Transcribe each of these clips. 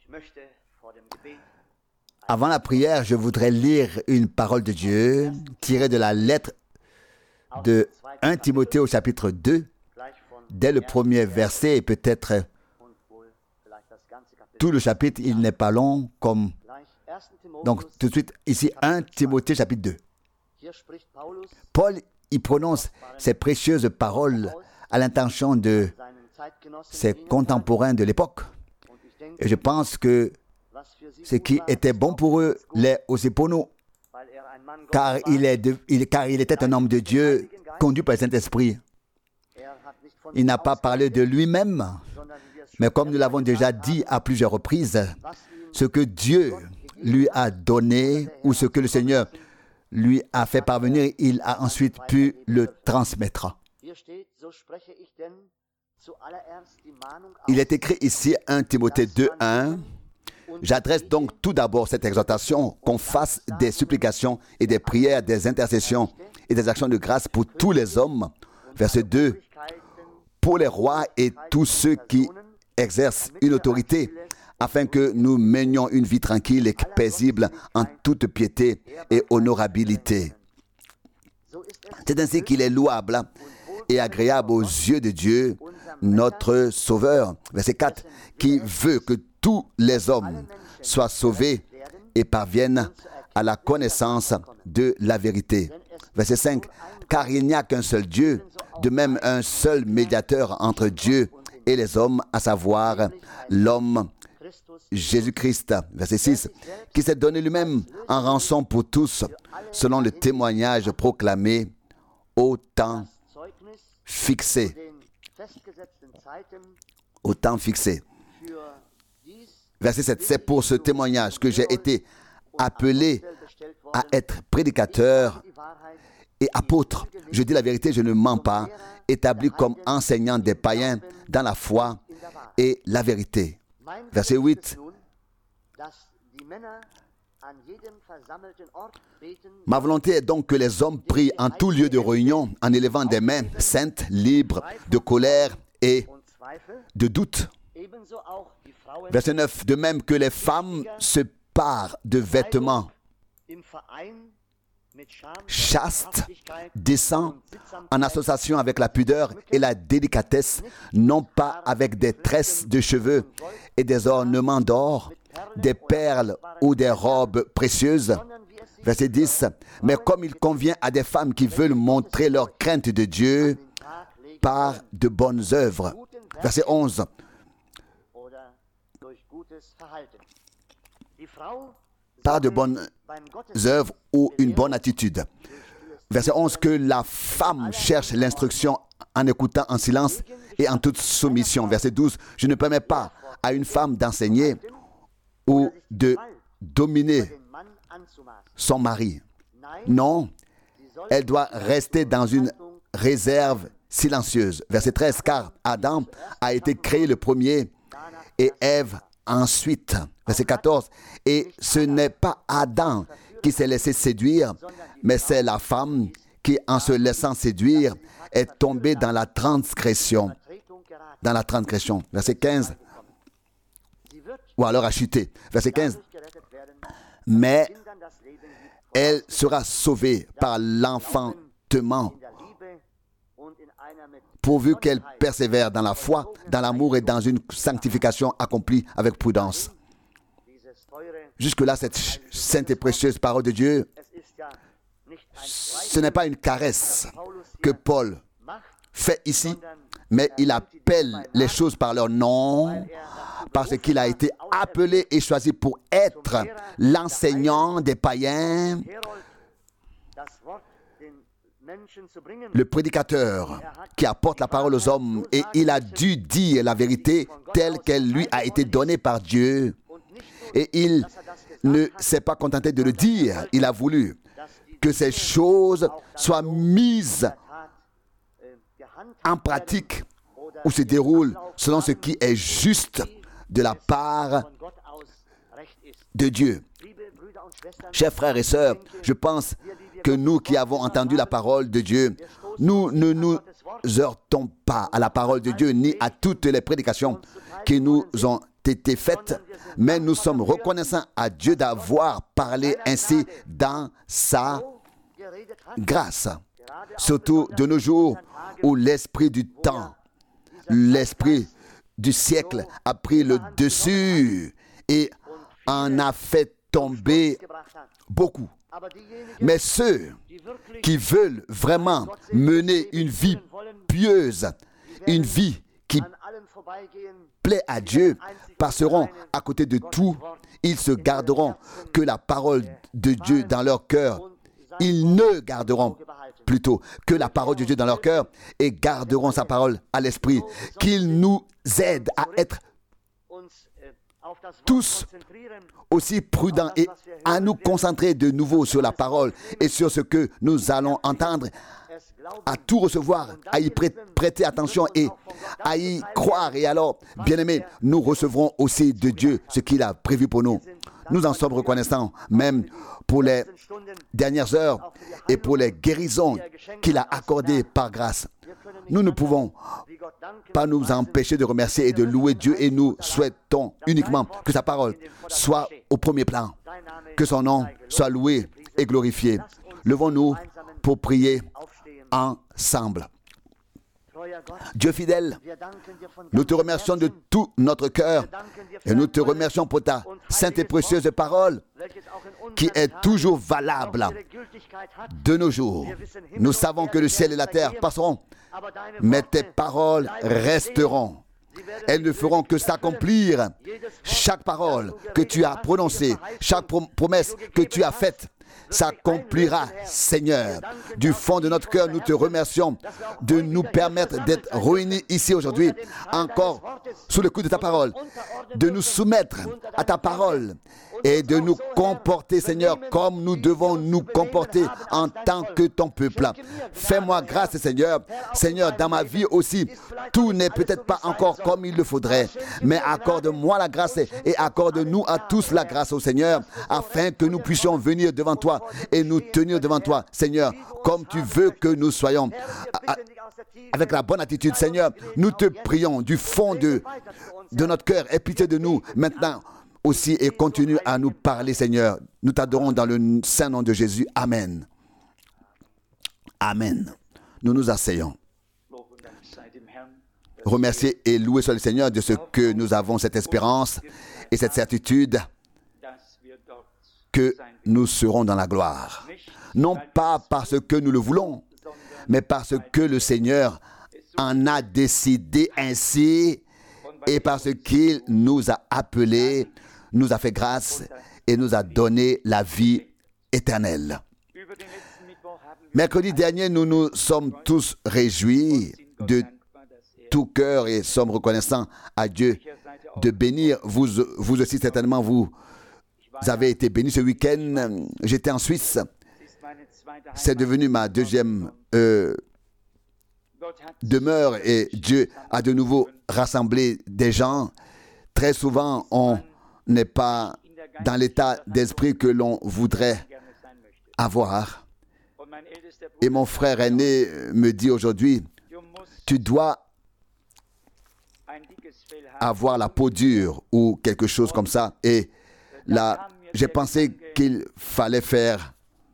Avant la prière, je voudrais lire une parole de Dieu tirée de la lettre de 1 Timothée au chapitre 2, dès le premier verset, et peut-être tout le chapitre, il n'est pas long comme... Donc tout de suite, ici, 1 Timothée chapitre 2. Paul, il prononce ces précieuses paroles à l'intention de ses contemporains de l'époque. Et je pense que ce qui était bon pour eux l'est aussi pour nous, car il était un homme de Dieu conduit par le Saint-Esprit. Il n'a pas parlé de lui-même, mais comme nous l'avons déjà dit à plusieurs reprises, ce que Dieu lui a donné ou ce que le Seigneur lui a fait parvenir, il a ensuite pu le transmettre. Il est écrit ici 1 Timothée 2:1. J'adresse donc tout d'abord cette exhortation qu'on fasse des supplications et des prières, des intercessions et des actions de grâce pour tous les hommes. Verset 2. Pour les rois et tous ceux qui exercent une autorité, afin que nous menions une vie tranquille et paisible en toute piété et honorabilité. C'est ainsi qu'il est louable et agréable aux yeux de Dieu, notre Sauveur. Verset 4. Qui veut que tous les hommes soient sauvés et parviennent à la connaissance de la vérité. Verset 5. Car il n'y a qu'un seul Dieu, de même un seul médiateur entre Dieu et les hommes, à savoir l'homme Jésus-Christ. Verset 6. Qui s'est donné lui-même en rançon pour tous, selon le témoignage proclamé au temps fixé. Au temps fixé. Verset 7. C'est pour ce témoignage que j'ai été appelé à être prédicateur et apôtre. Je dis la vérité, je ne mens pas, établi comme enseignant des païens dans la foi et la vérité. Verset 8. Ma volonté est donc que les hommes prient en tout lieu de réunion en élevant des mains saintes, libres de colère et de doute. Verset 9. De même que les femmes se parent de vêtements chastes, décents, en association avec la pudeur et la délicatesse, non pas avec des tresses de cheveux et des ornements d'or, des perles ou des robes précieuses. Verset 10. Mais comme il convient à des femmes qui veulent montrer leur crainte de Dieu par de bonnes œuvres. Verset 11. Par de bonnes œuvres ou une bonne attitude. Verset 11, que la femme cherche l'instruction en écoutant en silence et en toute soumission. Verset 12, je ne permets pas à une femme d'enseigner ou de dominer son mari. Non, elle doit rester dans une réserve silencieuse. Verset 13, car Adam a été créé le premier et Ève ensuite. Verset 14, et ce n'est pas Adam qui s'est laissé séduire, mais c'est la femme qui, en se laissant séduire, est tombée dans la transgression. Dans la transgression. Verset 15, ou alors a chuté. Verset 15, mais elle sera sauvée par l'enfantement, pourvu qu'elle persévère dans la foi, dans l'amour et dans une sanctification accomplie avec prudence. Jusque-là, cette sainte et précieuse parole de Dieu, ce n'est pas une caresse que Paul fait ici, mais il appelle les choses par leur nom, parce qu'il a été appelé et choisi pour être l'enseignant des païens, le prédicateur qui apporte la parole aux hommes, et il a dû dire la vérité telle qu'elle lui a été donnée par Dieu. Et il ne s'est pas contenté de le dire, il a voulu que ces choses soient mises en pratique ou se déroulent selon ce qui est juste de la part de Dieu. Chers frères et sœurs, je pense que nous qui avons entendu la parole de Dieu, nous ne nous heurtons pas à la parole de Dieu ni à toutes les prédications qui nous ont été faites, mais nous sommes reconnaissants à Dieu d'avoir parlé ainsi dans sa grâce. Surtout de nos jours où l'esprit du temps, l'esprit du siècle a pris le dessus et en a fait tomber beaucoup. Mais ceux qui veulent vraiment mener une vie pieuse, une vie qui plaît à Dieu, passeront à côté de tout. Ils se garderont que la parole de Dieu dans leur cœur. Ils ne garderont plutôt que la parole de Dieu dans leur cœur et garderont sa parole à l'esprit. Qu'il nous aide à être tous aussi prudents et à nous concentrer de nouveau sur la parole et sur ce que nous allons entendre, à tout recevoir, à y prêter attention et à y croire. Et alors, bien-aimés, nous recevrons aussi de Dieu ce qu'il a prévu pour nous. Nous en sommes reconnaissants, même pour les dernières heures et pour les guérisons qu'il a accordées par grâce. Nous ne pouvons pas nous empêcher de remercier et de louer Dieu et nous souhaitons uniquement que sa parole soit au premier plan, que son nom soit loué et glorifié. Levons-nous pour prier ensemble. Dieu fidèle, nous te remercions de tout notre cœur et nous te remercions pour ta sainte et précieuse parole qui est toujours valable de nos jours. Nous savons que le ciel et la terre passeront, mais tes paroles resteront. Elles ne feront que s'accomplir. Chaque parole que tu as prononcée, chaque promesse que tu as faite, s'accomplira, Seigneur. Du fond de notre cœur, nous te remercions de nous permettre d'être réunis ici aujourd'hui, encore sous le coup de ta parole, de nous soumettre à ta parole et de nous comporter, Seigneur, comme nous devons nous comporter en tant que ton peuple. Fais-moi grâce, Seigneur. Seigneur, dans ma vie aussi, tout n'est peut-être pas encore comme il le faudrait, mais accorde-moi la grâce et accorde-nous à tous la grâce au Seigneur, afin que nous puissions venir devant toi et nous tenir devant toi, Seigneur, comme tu veux que nous soyons, avec la bonne attitude, Seigneur. Nous te prions du fond de notre cœur. Aie pitié de nous maintenant aussi et continue à nous parler, Seigneur. Nous t'adorons dans le saint nom de Jésus. Amen. Amen. Nous nous asseyons. Remercier et louer soit le Seigneur de ce que nous avons cette espérance et cette certitude que nous serons dans la gloire. Non pas parce que nous le voulons, mais parce que le Seigneur en a décidé ainsi et parce qu'il nous a appelés, nous a fait grâce et nous a donné la vie éternelle. Mercredi dernier, nous nous sommes tous réjouis de tout cœur et sommes reconnaissants à Dieu de bénir. Vous aussi, certainement, vous avez été bénis ce week-end. J'étais en Suisse. C'est devenu ma deuxième demeure et Dieu a de nouveau rassemblé des gens. Très souvent, on n'est pas dans l'état d'esprit que l'on voudrait avoir. Et mon frère aîné me dit aujourd'hui, tu dois avoir la peau dure ou quelque chose comme ça. Et là, j'ai pensé qu'il fallait faire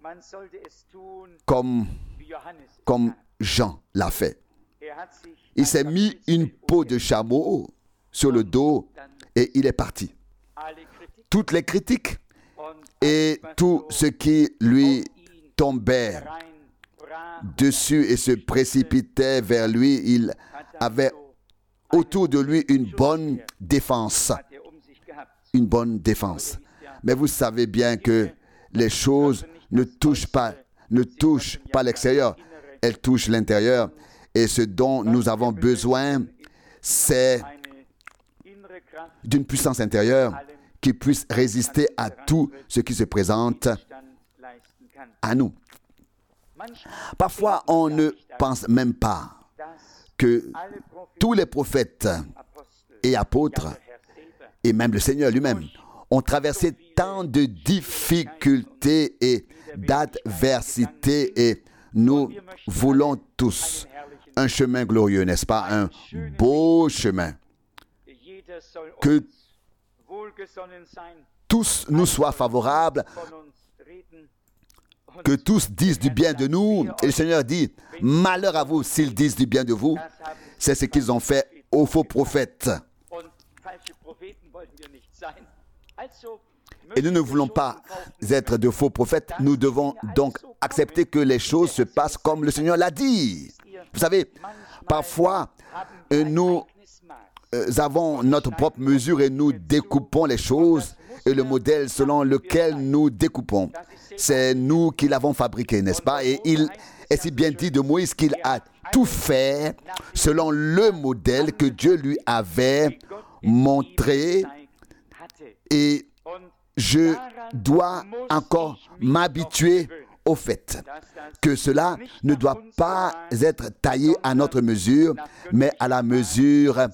comme Jean l'a fait. Il s'est mis une peau de chameau sur le dos et il est parti. Toutes les critiques et tout ce qui lui tombait dessus et se précipitait vers lui, il avait autour de lui une bonne défense. Une bonne défense. Mais vous savez bien que les choses ne touchent pas l'extérieur, elles touchent l'intérieur. Et ce dont nous avons besoin, c'est d'une puissance intérieure qui puisse résister à tout ce qui se présente à nous. Parfois, on ne pense même pas que tous les prophètes et apôtres, et même le Seigneur lui-même, ont traversé tant de difficultés et d'adversités et nous voulons tous un chemin glorieux, n'est-ce pas? Un beau chemin. Que tous nous soient favorables, que tous disent du bien de nous. Et le Seigneur dit, malheur à vous s'ils disent du bien de vous. C'est ce qu'ils ont fait aux faux prophètes. Et nous ne voulons pas être de faux prophètes. Nous devons donc accepter que les choses se passent comme le Seigneur l'a dit. Vous savez, parfois, nous avons notre propre mesure et nous découpons les choses et le modèle selon lequel nous découpons. C'est nous qui l'avons fabriqué, n'est-ce pas? Et il est si bien dit de Moïse qu'il a tout fait selon le modèle que Dieu lui avait montré. Et je dois encore m'habituer au fait que cela ne doit pas être taillé à notre mesure, mais à la mesure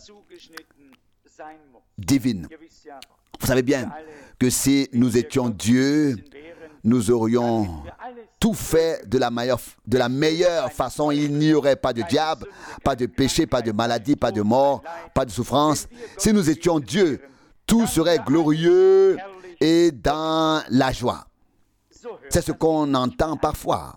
divine. Vous savez bien que si nous étions Dieu, nous aurions tout fait de la meilleure façon. Il n'y aurait pas de diable, pas de péché, pas de maladie, pas de mort, pas de souffrance. Si nous étions Dieu, tout serait glorieux et dans la joie. C'est ce qu'on entend parfois.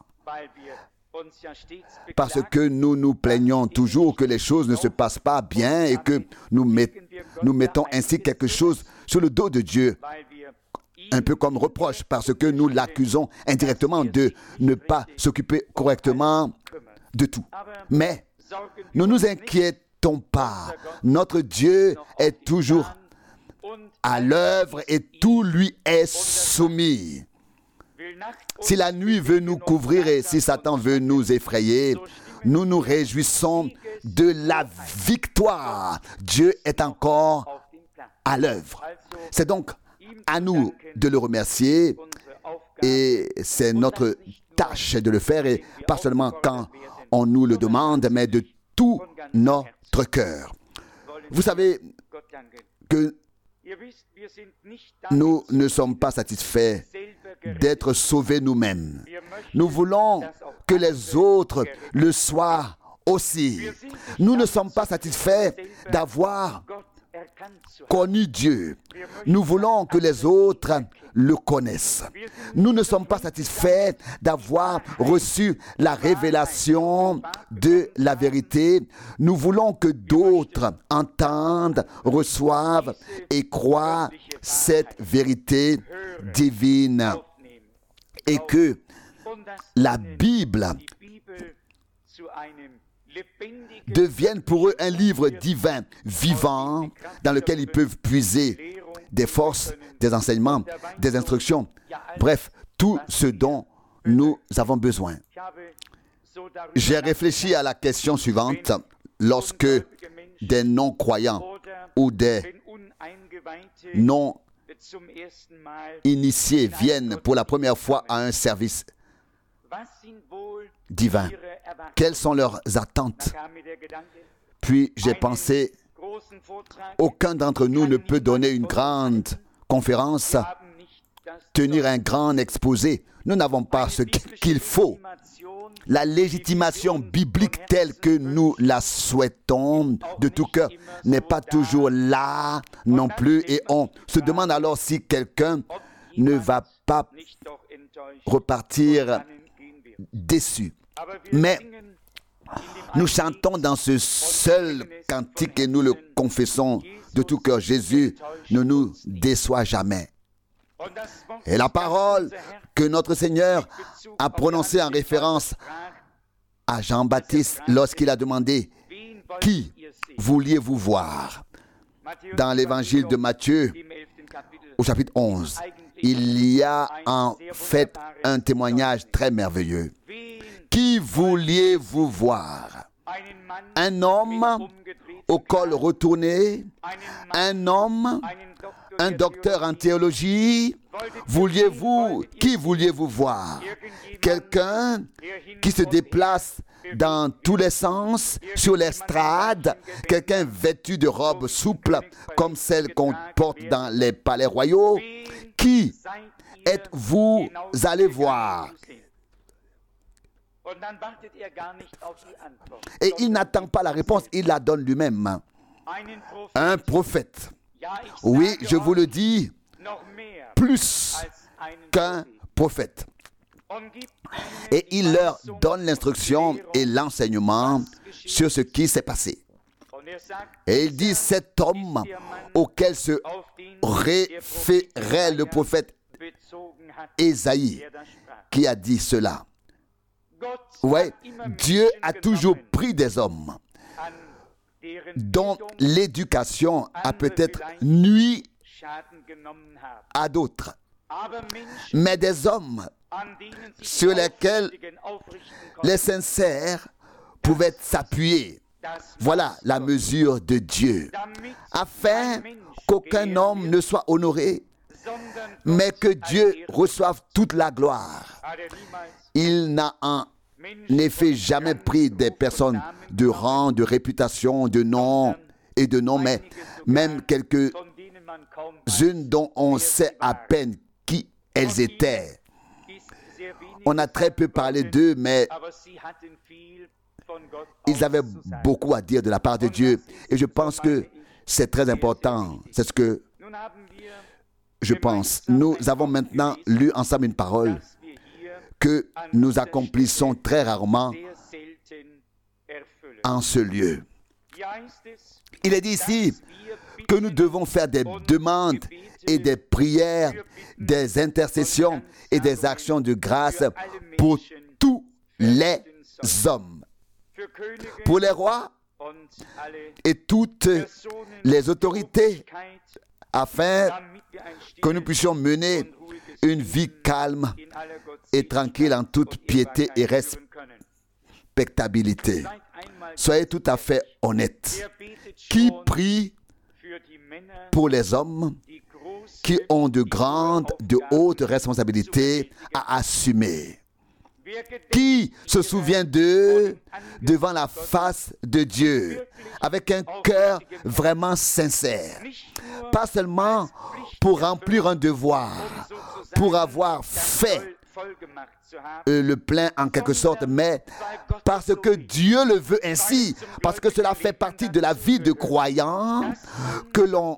Parce que nous nous plaignons toujours que les choses ne se passent pas bien et que nous mettons ainsi quelque chose sur le dos de Dieu. Un peu comme reproche, parce que nous l'accusons indirectement de ne pas s'occuper correctement de tout. Mais ne nous inquiétons pas. Notre Dieu est toujours à l'œuvre et tout lui est soumis. Si la nuit veut nous couvrir et si Satan veut nous effrayer, nous nous réjouissons de la victoire. Dieu est encore à l'œuvre. C'est donc à nous de le remercier et c'est notre tâche de le faire et pas seulement quand on nous le demande, mais de tout notre cœur. Vous savez que nous ne sommes pas satisfaits d'être sauvés nous-mêmes. Nous voulons que les autres le soient aussi. Nous ne sommes pas satisfaits d'avoir connu Dieu. Nous voulons que les autres le connaissent. Nous ne sommes pas satisfaits d'avoir reçu la révélation de la vérité. Nous voulons que d'autres entendent, reçoivent et croient cette vérité divine. Et que la Bible devienne pour eux un livre divin, vivant, dans lequel ils peuvent puiser des forces, des enseignements, des instructions, bref, tout ce dont nous avons besoin. J'ai réfléchi à la question suivante. Lorsque des non-croyants ou des non-initiés viennent pour la première fois à un service divin, quelles sont leurs attentes? Puis j'ai pensé, aucun d'entre nous ne peut donner une grande conférence, tenir un grand exposé. Nous n'avons pas ce qu'il faut. La légitimation biblique telle que nous la souhaitons de tout cœur n'est pas toujours là non plus. Et on se demande alors si quelqu'un ne va pas repartir déçu. Mais nous chantons dans ce seul cantique et nous le confessons de tout cœur. Jésus ne nous déçoit jamais. Et la parole que notre Seigneur a prononcée en référence à Jean-Baptiste lorsqu'il a demandé « Qui vouliez-vous voir ?» Dans l'évangile de Matthieu, au chapitre 11, il y a en fait un témoignage très merveilleux. Qui vouliez-vous voir? Un homme au col retourné, un homme, un docteur en théologie. Qui vouliez-vous voir? Quelqu'un qui se déplace dans tous les sens, sur l'estrade, quelqu'un vêtu de robes souples comme celles qu'on porte dans les palais royaux. Qui êtes-vous allé voir? Et il n'attend pas la réponse, il la donne lui-même. Un prophète. Oui, je vous le dis, plus qu'un prophète. Et il leur donne l'instruction et l'enseignement sur ce qui s'est passé. Et il dit, cet homme auquel se référait le prophète Ésaïe, qui a dit cela. Ouais, Dieu a toujours pris des hommes dont l'éducation a peut-être nui à d'autres, mais des hommes sur lesquels les sincères pouvaient s'appuyer. Voilà la mesure de Dieu, afin qu'aucun homme ne soit honoré, mais que Dieu reçoive toute la gloire. Il n'a en effet jamais pris des personnes de rang, de réputation, de nom et de nom, mais même quelques-unes dont on sait à peine qui elles étaient. On a très peu parlé d'eux, mais ils avaient beaucoup à dire de la part de Dieu. Et je pense que c'est très important. C'est ce que je pense. Nous avons maintenant lu ensemble une parole que nous accomplissons très rarement en ce lieu. Il est dit ici que nous devons faire des demandes et des prières, des intercessions et des actions de grâce pour tous les hommes, pour les rois et toutes les autorités, afin que nous puissions mener une vie calme et tranquille en toute piété et respectabilité. Soyez tout à fait honnêtes. Qui prie pour les hommes qui ont de grandes, de hautes responsabilités à assumer? Qui se souvient d'eux devant la face de Dieu avec un cœur vraiment sincère? Pas seulement pour remplir un devoir, pour avoir fait le plein en quelque sorte, mais parce que Dieu le veut ainsi, parce que cela fait partie de la vie de croyant, que l'on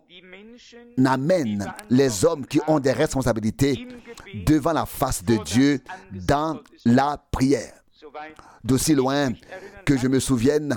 amène les hommes qui ont des responsabilités devant la face de Dieu dans la prière. D'aussi loin que je me souvienne,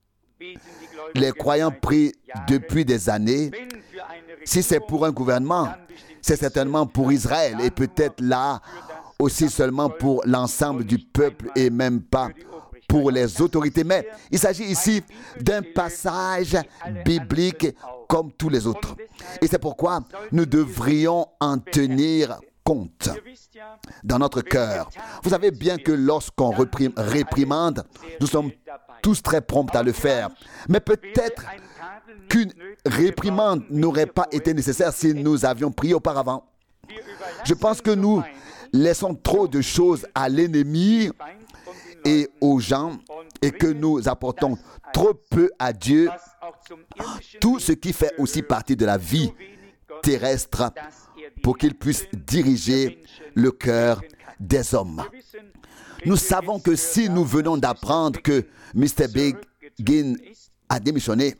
les croyants prient depuis des années. Si c'est pour un gouvernement, c'est certainement pour Israël et peut-être là aussi seulement pour l'ensemble du peuple et même pas pour les autorités. Mais il s'agit ici d'un passage biblique comme tous les autres. Et c'est pourquoi nous devrions en tenir compte dans notre cœur. Vous savez bien que lorsqu'on réprimande, nous sommes tous très prompts à le faire. Mais peut-être qu'une réprimande n'aurait pas été nécessaire si nous avions prié auparavant. Je pense que nous laissons trop de choses à l'ennemi et aux gens et que nous apportons trop peu à Dieu, tout ce qui fait aussi partie de la vie terrestre pour qu'il puisse diriger le cœur des hommes. Nous savons que si nous venons d'apprendre que Mr. Begin a démissionné,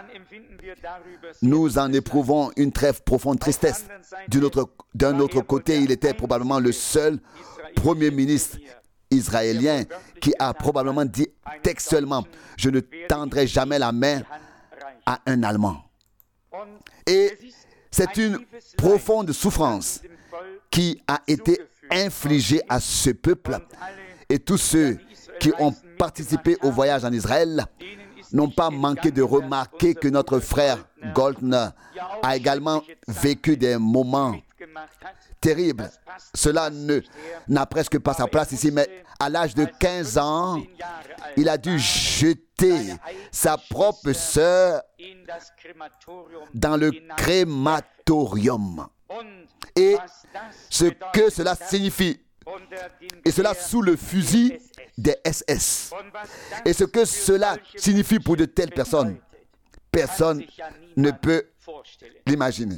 nous en éprouvons une très profonde tristesse. D'un autre côté, il était probablement le seul premier ministre israélien qui a probablement dit textuellement « Je ne tendrai jamais la main à un Allemand ». Et c'est une profonde souffrance qui a été infligée à ce peuple. Et tous ceux qui ont participé au voyage en Israël n'ont pas manqué de remarquer que notre frère Goldner a également vécu des moments terribles. Cela n'a presque pas sa place ici, mais à l'âge de 15 ans, il a dû jeter sa propre sœur dans le crématorium. Et ce que cela signifie, et cela sous le fusil des SS. Et ce que cela signifie pour de telles personnes, personne ne peut l'imaginer.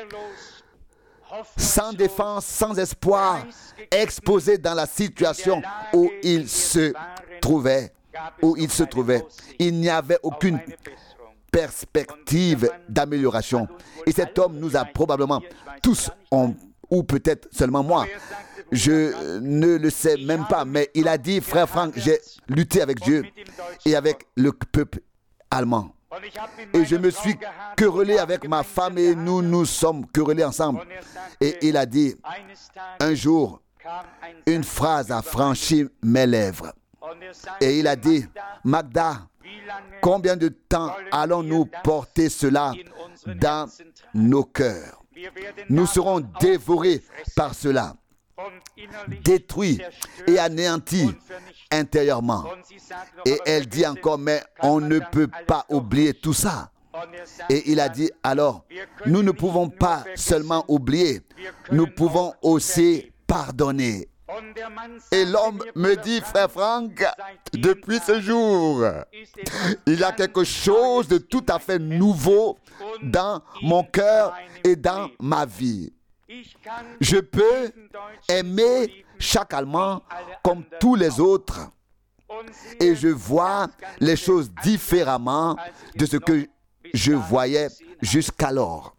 Sans défense, sans espoir, exposé dans la situation où il se trouvait, il n'y avait aucune perspective d'amélioration. Et cet homme nous a probablement tous, ou peut-être seulement moi, je ne le sais même pas, mais il a dit, frère Franck, j'ai lutté avec Dieu et avec le peuple allemand. Et je me suis querellé avec ma femme et nous nous sommes querellés ensemble. Et il a dit, un jour, une phrase a franchi mes lèvres. Et il a dit, Magda, combien de temps allons-nous porter cela dans nos cœurs? Nous serons dévorés par cela, détruits et anéantis intérieurement. Et elle dit encore, mais on ne peut pas oublier tout ça. Et il a dit, alors, nous ne pouvons pas seulement oublier, nous pouvons aussi pardonner. Et l'homme me dit, frère Franck, depuis ce jour, il y a quelque chose de tout à fait nouveau dans mon cœur et dans ma vie. Je peux aimer chaque Allemand comme tous les autres et je vois les choses différemment de ce que je voyais jusqu'alors.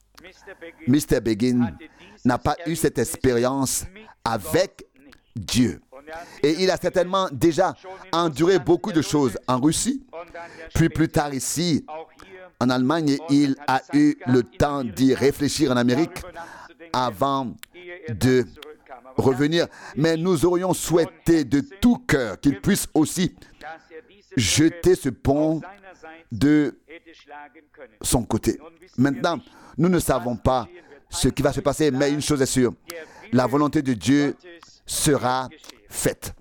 Mr. Begin n'a pas eu cette expérience avec Dieu. Et il a certainement déjà enduré beaucoup de choses en Russie, puis plus tard ici, en Allemagne, il a eu le temps d'y réfléchir en Amérique avant de revenir. Mais nous aurions souhaité de tout cœur qu'il puisse aussi jeter ce pont de son côté. Maintenant, nous ne savons pas ce qui va se passer, mais une chose est sûre, la volonté de Dieu sera faite.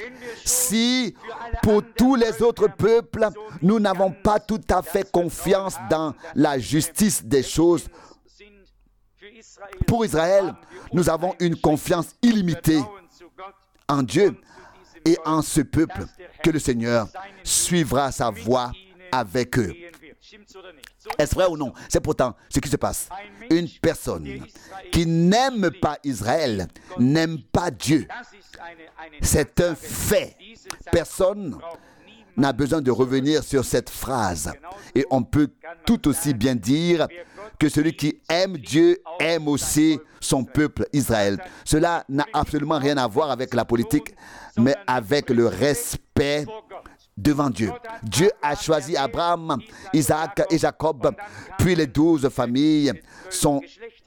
Si pour tous les autres peuples, nous n'avons pas tout à fait confiance dans la justice des choses, pour Israël, nous avons une confiance illimitée en Dieu et en ce peuple, que le Seigneur suivra sa voie avec eux. Est-ce vrai ou non? C'est pourtant ce qui se passe. Une personne qui n'aime pas Israël n'aime pas Dieu. C'est un fait. Personne n'a besoin de revenir sur cette phrase. Et on peut tout aussi bien dire que celui qui aime Dieu aime aussi son peuple Israël. Cela n'a absolument rien à voir avec la politique, mais avec le respect devant Dieu. Dieu a choisi Abraham, Isaac et Jacob, puis les 12 familles sont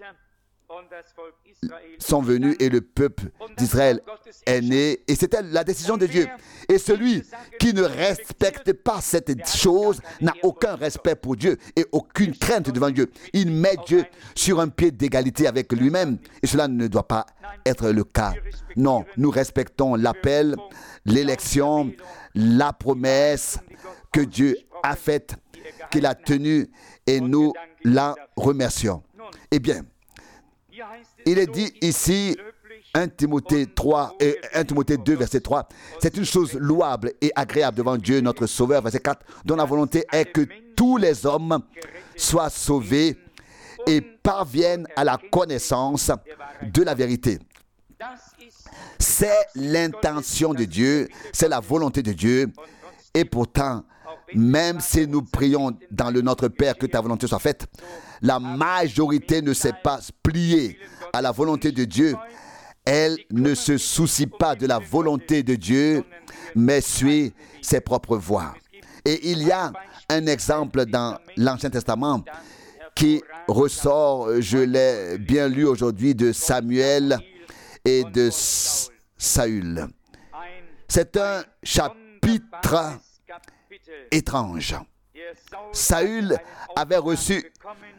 venus et le peuple d'Israël est né. Et c'était la décision de Dieu. Et celui qui ne respecte pas cette chose n'a aucun respect pour Dieu et aucune crainte devant Dieu. Il met Dieu sur un pied d'égalité avec lui-même. Et cela ne doit pas être le cas. Non, nous respectons l'appel, l'élection, la promesse que Dieu a faite, qu'il a tenue, et nous la remercions. Eh bien, il est dit ici, 1 Timothée 3 et 1 Timothée 2, verset 3, c'est une chose louable et agréable devant Dieu, notre Sauveur, verset 4, dont la volonté est que tous les hommes soient sauvés et parviennent à la connaissance de la vérité. C'est l'intention de Dieu, c'est la volonté de Dieu. Et pourtant, même si nous prions dans le Notre Père que ta volonté soit faite, la majorité ne s'est pas pliée à la volonté de Dieu. Elle ne se soucie pas de la volonté de Dieu, mais suit ses propres voies. Et il y a un exemple dans l'Ancien Testament qui ressort, je l'ai bien lu aujourd'hui, de Samuel et de Saül. C'est un chapitre étrange. Saül avait reçu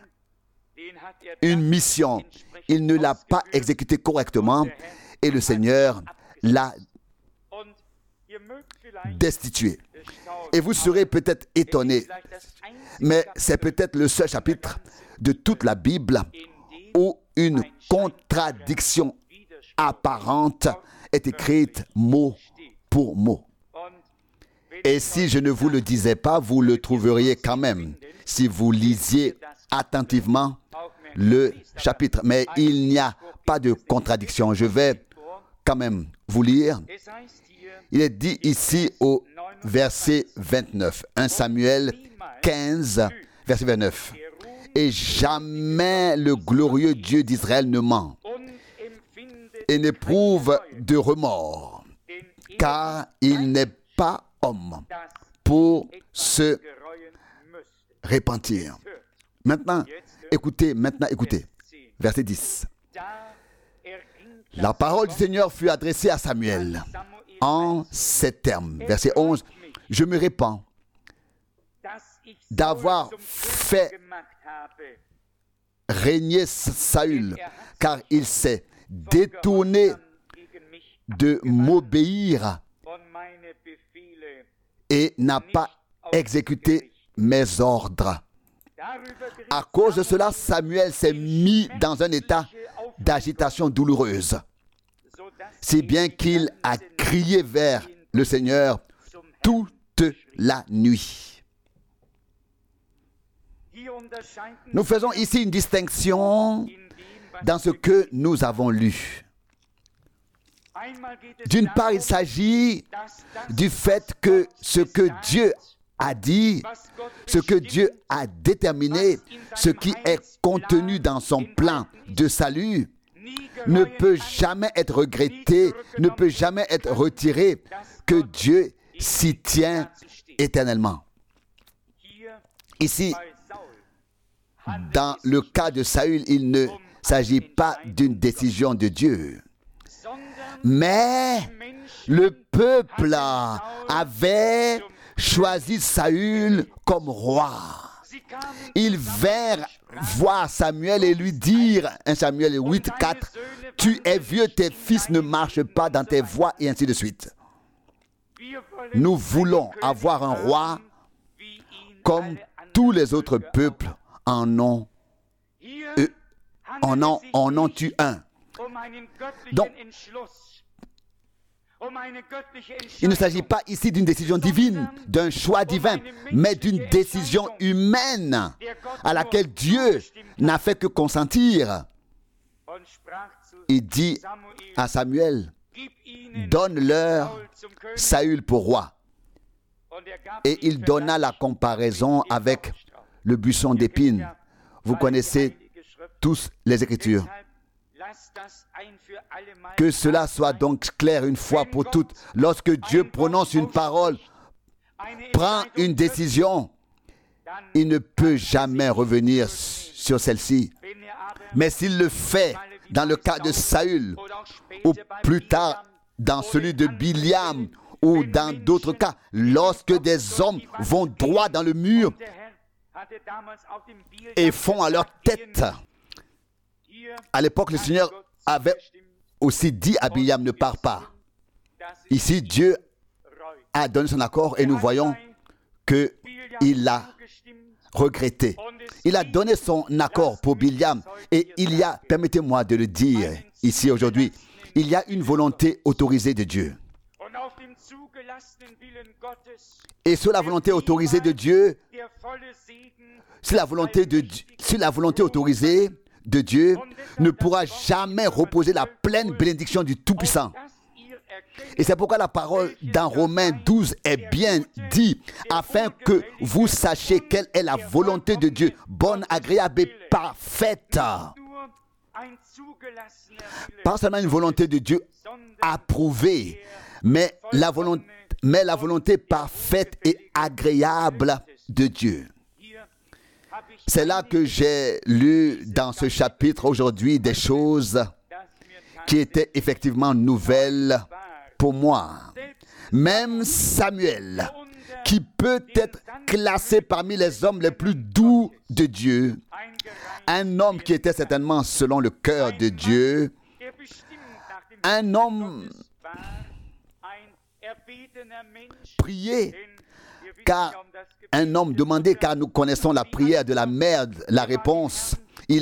une mission. Il ne l'a pas exécutée correctement et le Seigneur l'a destitué. Et vous serez peut-être étonnés, mais c'est peut-être le seul chapitre de toute la Bible où une contradiction apparente est écrite mot pour mot. Et si je ne vous le disais pas, vous le trouveriez quand même si vous lisiez attentivement le chapitre. Mais il n'y a pas de contradiction. Je vais quand même vous lire. Il est dit ici au verset 29, 1 Samuel 15, verset 29. Et jamais le glorieux Dieu d'Israël ne ment et n'éprouve de remords, car il n'est pas homme pour se repentir. Maintenant, écoutez. Verset 10. La parole du Seigneur fut adressée à Samuel en ces termes. Verset 11. Je me répands d'avoir fait régner Saül, car il s'est détourné de m'obéir et n'a pas exécuté mes ordres. À cause de cela, Samuel s'est mis dans un état d'agitation douloureuse, si bien qu'il a crié vers le Seigneur toute la nuit. Nous faisons ici une distinction dans ce que nous avons lu. D'une part, il s'agit du fait que ce que Dieu a dit, ce que Dieu a déterminé, ce qui est contenu dans son plan de salut, ne peut jamais être regretté, ne peut jamais être retiré, que Dieu s'y tient éternellement. Ici, dans le cas de Saül, il ne s'agit pas d'une décision de Dieu, mais le peuple avait choisi Saül comme roi. Ils vinrent voir Samuel et lui dire, 1 Samuel 8, 4, « Tu es vieux, tes fils ne marchent pas dans tes voies, et ainsi de suite. » Nous voulons avoir un roi comme tous les autres peuples en ont eu un. Donc, il ne s'agit pas ici d'une décision divine, d'un choix divin, mais d'une décision humaine à laquelle Dieu n'a fait que consentir. Il dit à Samuel, « Donne-leur Saül pour roi. » Et il donna la comparaison avec le buisson d'épines. Vous connaissez tous les Écritures. Que cela soit donc clair une fois pour toutes. Lorsque Dieu prononce une parole, prend une décision, il ne peut jamais revenir sur celle-ci. Mais s'il le fait dans le cas de Saül, ou plus tard dans celui de Biliam, ou dans d'autres cas, lorsque des hommes vont droit dans le mur et font à leur tête, à l'époque, le Seigneur avait aussi dit à Biliam, ne pars pas. Ici, Dieu a donné son accord et nous voyons qu'il l'a regretté. Il a donné son accord pour Biliam et il y a, permettez-moi de le dire ici aujourd'hui, il y a une volonté autorisée de Dieu. Et sur la volonté autorisée de Dieu, si la volonté autorisée de Dieu ne pourra jamais reposer la pleine bénédiction du Tout-Puissant. Et c'est pourquoi la parole dans Romains 12 est bien dit, afin que vous sachiez quelle est la volonté de Dieu, bonne, agréable et parfaite. Pas seulement une volonté de Dieu approuvée, mais la volonté parfaite et agréable de Dieu. C'est là que j'ai lu dans ce chapitre aujourd'hui des choses qui étaient effectivement nouvelles pour moi. Même Samuel, qui peut être classé parmi les hommes les plus doux de Dieu, un homme qui était certainement selon le cœur de Dieu, un homme prié, car un homme demandé, car nous connaissons la prière de la mère, la réponse,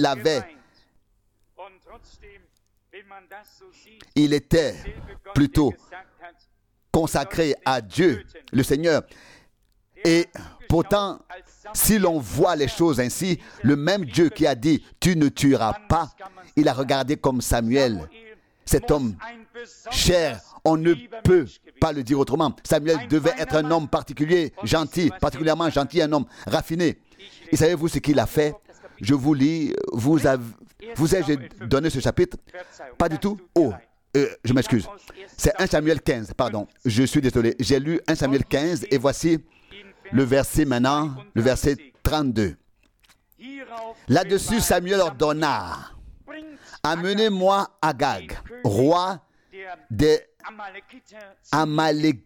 il était plutôt consacré à Dieu, le Seigneur. Et pourtant, si l'on voit les choses ainsi, le même Dieu qui a dit « Tu ne tueras pas », il a regardé comme Samuel, cet homme cher, On ne peut pas le dire autrement. Samuel devait être un homme particulier, gentil, particulièrement gentil, un homme raffiné. Et savez-vous ce qu'il a fait? Je vous lis, vous ai-je donné ce chapitre? Pas du tout? Oh, je m'excuse. C'est 1 Samuel 15, pardon. Je suis désolé. J'ai lu 1 Samuel 15 et voici le verset maintenant, le verset 32. Là-dessus, Samuel ordonna, amenez-moi Agag, roi des Amalékites.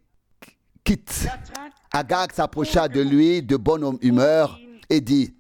Agag s'approcha de lui de bonne humeur et dit,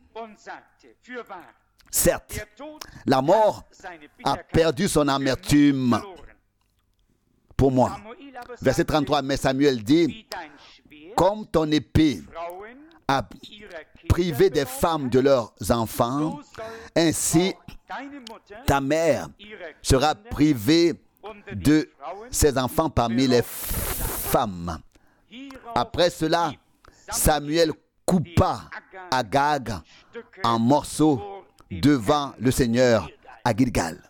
certes, la mort a perdu son amertume pour moi. Verset 33, mais Samuel dit, comme ton épée a privé des femmes de leurs enfants, ainsi ta mère sera privée de ses enfants parmi les femmes. Après cela, Samuel coupa Agag en morceaux devant le Seigneur à Gilgal.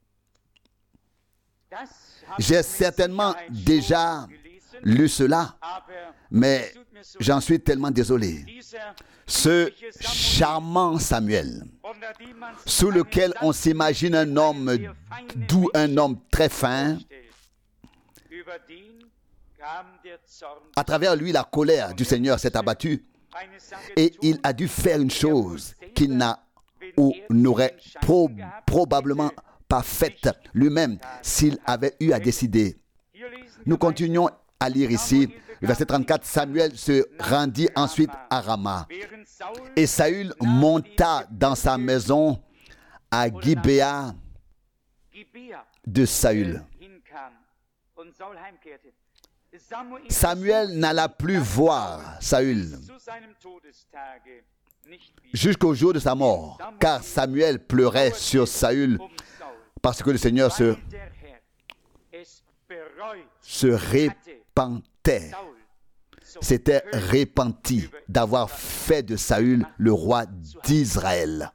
J'ai certainement déjà lu cela, mais j'en suis tellement désolé. Ce charmant Samuel, sous lequel on s'imagine un homme doux, un homme très fin, à travers lui, la colère du Seigneur s'est abattue et il a dû faire une chose qu'il n'a ou n'aurait probablement pas faite lui-même s'il avait eu à décider. Nous continuons à lire ici, le verset 34, Samuel se rendit ensuite à Rama. Et Saül monta dans sa maison à Gibéa de Saül. Samuel n'alla plus voir Saül jusqu'au jour de sa mort, car Samuel pleurait sur Saül parce que le Seigneur se repentait, s'était repenti d'avoir fait de Saül le roi d'Israël.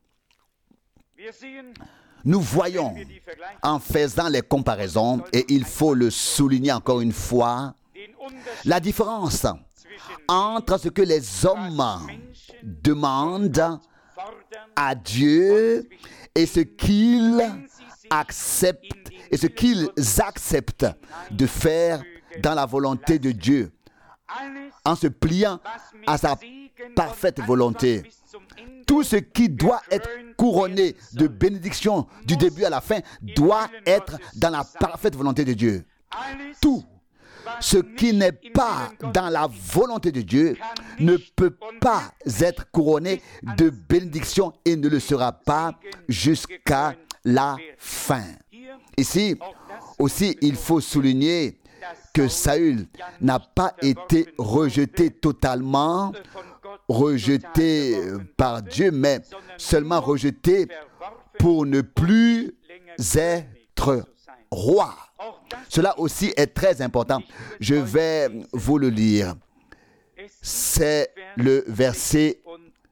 Nous voyons, en faisant les comparaisons, et il faut le souligner encore une fois, la différence entre ce que les hommes demandent à Dieu et ce qu'ils acceptent de faire dans la volonté de Dieu, en se pliant à sa parfaite volonté. Tout ce qui doit être couronné de bénédiction du début à la fin doit être dans la parfaite volonté de Dieu. Tout ce qui n'est pas dans la volonté de Dieu ne peut pas être couronné de bénédiction et ne le sera pas jusqu'à la fin. Ici aussi, il faut souligner que Saül n'a pas été rejeté totalement, rejeté par Dieu, mais seulement rejeté pour ne plus être roi. Cela aussi est très important. Je vais vous le lire. C'est le verset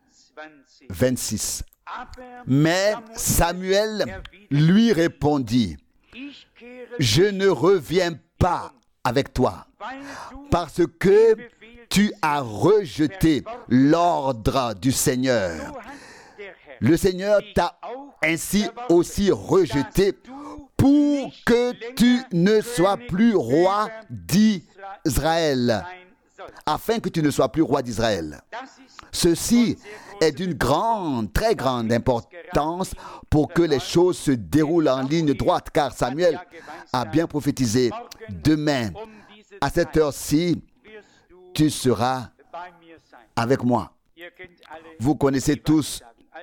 26. Mais Samuel lui répondit, « Je ne reviens pas avec toi, parce que tu as rejeté l'ordre du Seigneur. Le Seigneur t'a ainsi aussi rejeté pour que tu ne sois plus roi d'Israël, afin que tu ne sois plus roi d'Israël. » Ceci est d'une grande, très grande importance pour que les choses se déroulent en ligne droite, car Samuel a bien prophétisé. Demain, à cette heure-ci, tu seras avec moi. Vous connaissez tous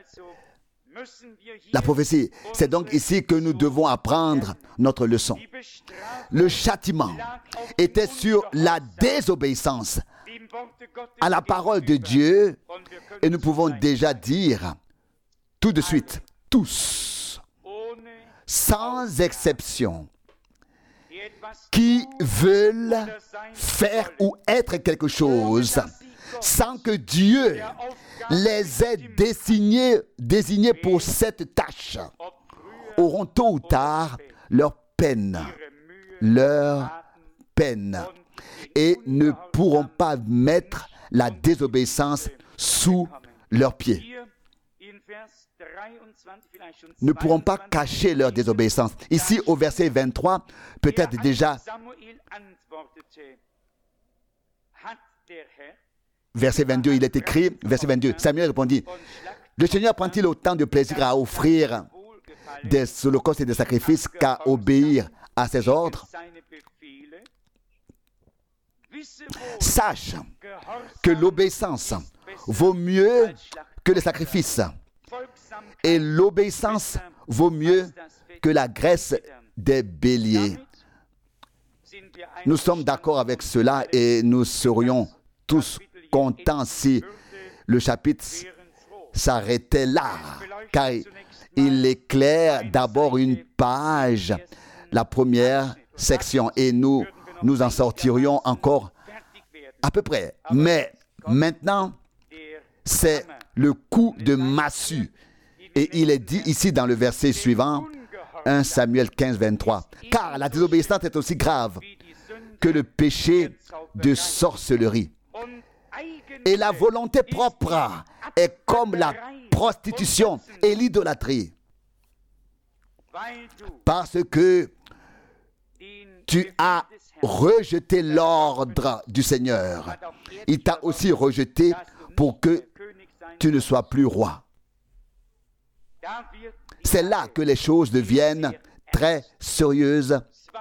la prophétie. C'est donc ici que nous devons apprendre notre leçon. Le châtiment était sur la désobéissance à la parole de Dieu, et nous pouvons déjà dire tout de suite, tous, sans exception, qui veulent faire ou être quelque chose sans que Dieu les ait désignés pour cette tâche, auront tôt ou tard leur peine, leur peine et ne pourront pas mettre la désobéissance sous leurs pieds. Ne pourront pas cacher leur désobéissance. Ici, au verset 23, peut-être déjà, verset 22, il est écrit, verset 22, Samuel répondit, « Le Seigneur prend-il autant de plaisir à offrir des holocaustes et des sacrifices qu'à obéir à ses ordres? Sache que l'obéissance vaut mieux que le sacrifice, et l'obéissance vaut mieux que la graisse des béliers. » Nous sommes d'accord avec cela et nous serions tous contents si le chapitre s'arrêtait là, car il éclaire d'abord une page, la première section, et nous en sortirions encore à peu près. Mais maintenant, c'est le coup de massue. Et il est dit ici dans le verset suivant, 1 Samuel 15, 23. « Car la désobéissance est aussi grave que le péché de sorcellerie. Et la volonté propre est comme la prostitution et l'idolâtrie. Parce que tu as rejeté l'ordre du Seigneur. Il t'a aussi rejeté pour que tu ne sois plus roi. » C'est là que les choses deviennent très sérieuses.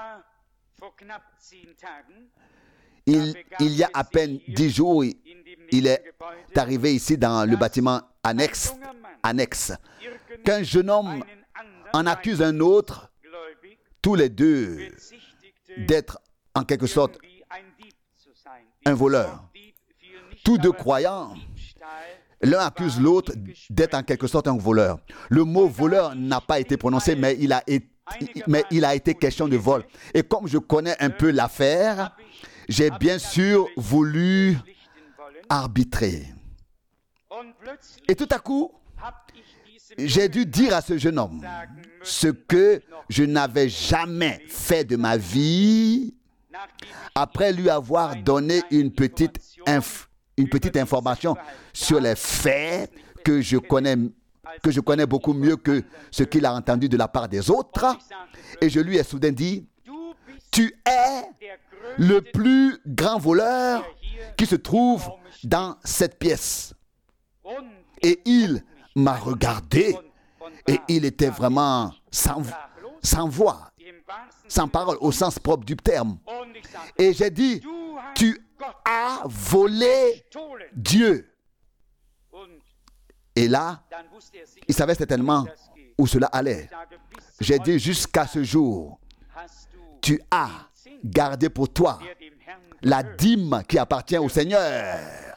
Il y a à peine 10 jours, il est arrivé ici dans le bâtiment annexe qu'un jeune homme en accuse un autre, tous les deux, d'être en quelque sorte un voleur. Tous deux croyants, l'un accuse l'autre d'être en quelque sorte un voleur. Le mot voleur n'a pas été prononcé, mais il a été question de vol. Et comme je connais un peu l'affaire, j'ai bien sûr voulu arbitrer. Et tout à coup, j'ai dû dire à ce jeune homme ce que je n'avais jamais fait de ma vie, après lui avoir donné une petite information sur les faits que je connais beaucoup mieux que ce qu'il a entendu de la part des autres. Et je lui ai soudain dit, « Tu es le plus grand voleur qui se trouve dans cette pièce. » Et il m'a regardé et il était vraiment sans voix, sans parole, au sens propre du terme. Et j'ai dit, « Tu as volé Dieu. » Et là, il savait certainement où cela allait. J'ai dit, jusqu'à ce jour, tu as gardé pour toi la dîme qui appartient au Seigneur.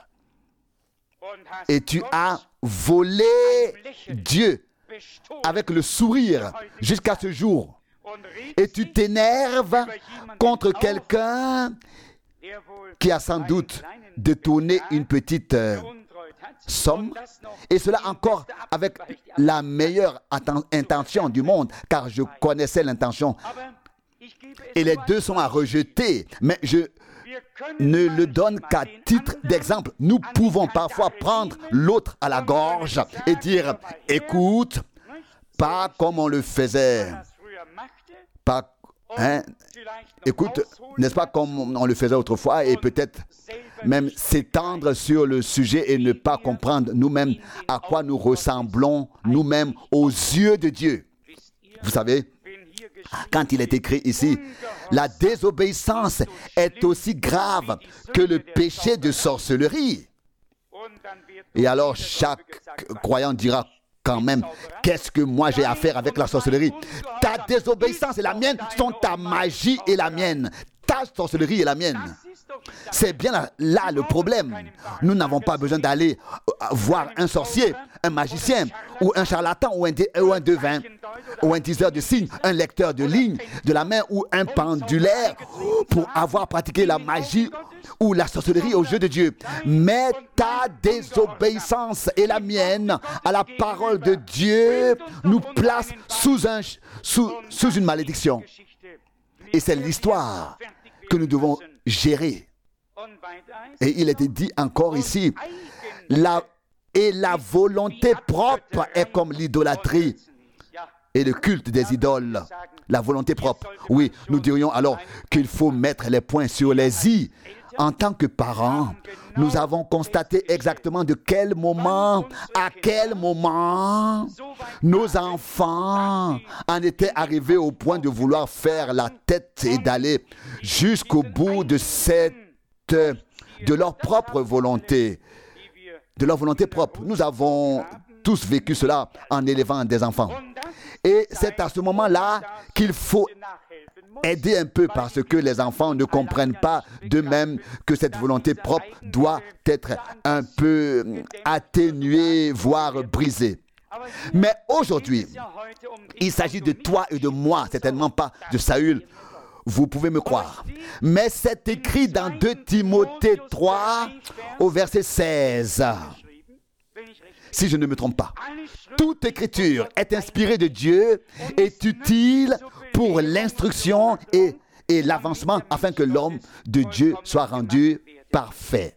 Et tu as volé Dieu avec le sourire jusqu'à ce jour. Et tu t'énerves contre quelqu'un qui a sans doute détourné une petite somme, et cela encore avec la meilleure intention du monde, car je connaissais l'intention. Et les deux sont à rejeter, mais je ne le donne qu'à titre d'exemple. Nous pouvons parfois prendre l'autre à la gorge et dire, écoute, pas comme on le faisait, pas, écoute, n'est-ce pas comme on le faisait autrefois, et peut-être même s'étendre sur le sujet et ne pas comprendre nous-mêmes à quoi nous ressemblons nous-mêmes aux yeux de Dieu. Vous savez, quand il est écrit ici, la désobéissance est aussi grave que le péché de sorcellerie. Et alors chaque croyant dira quand même, qu'est-ce que moi j'ai à faire avec la sorcellerie? Ta désobéissance et la mienne sont ta magie et la mienne. Ta sorcellerie et la mienne. C'est bien là le problème. Nous n'avons pas besoin d'aller voir un sorcier, un magicien, ou un charlatan, ou un devin, ou un diseur de signes, un lecteur de lignes de la main, ou un pendulaire, pour avoir pratiqué la magie ou la sorcellerie au jeu de Dieu. Mais ta désobéissance et la mienne à la parole de Dieu nous place sous une malédiction. Et c'est l'histoire que nous devons gérer. Et il était dit encore ici, la volonté propre est comme l'idolâtrie et le culte des idoles. La volonté propre. Oui, nous dirions alors qu'il faut mettre les points sur les i. En tant que parents, nous avons constaté exactement de quel moment, à quel moment nos enfants en étaient arrivés au point de vouloir faire la tête et d'aller jusqu'au bout de leur propre volonté, de leur volonté propre. Nous avons tous vécu cela en élevant des enfants. Et c'est à ce moment-là qu'il faut aider un peu parce que les enfants ne comprennent pas d'eux-mêmes que cette volonté propre doit être un peu atténuée, voire brisée. Mais aujourd'hui, il s'agit de toi et de moi, certainement pas de Saül. Vous pouvez me croire. Mais c'est écrit dans 2 Timothée 3 au verset 16. Si je ne me trompe pas. Toute écriture est inspirée de Dieu, est utile pour l'instruction et l'avancement afin que l'homme de Dieu soit rendu parfait.